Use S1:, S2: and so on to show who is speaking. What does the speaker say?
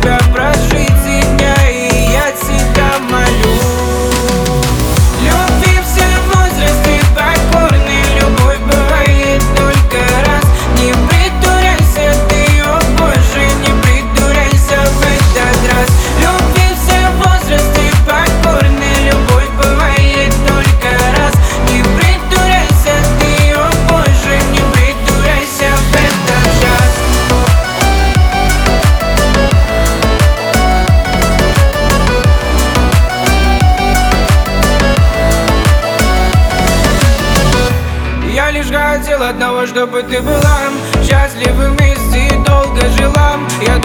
S1: тебя прожить и дня, и я тебя молю. Любви все возрасты покорны, любовь бывает только раз. Не притворяйся ты ее больше, не притворяйся в этот раз. Любви все возрасты покорны, любовь бывает только раз. Не притворяйся ты ее больше, не притворяйся в этот час. Я лишь хотел одного, чтобы ты была счастлива вместе и долго жила. Я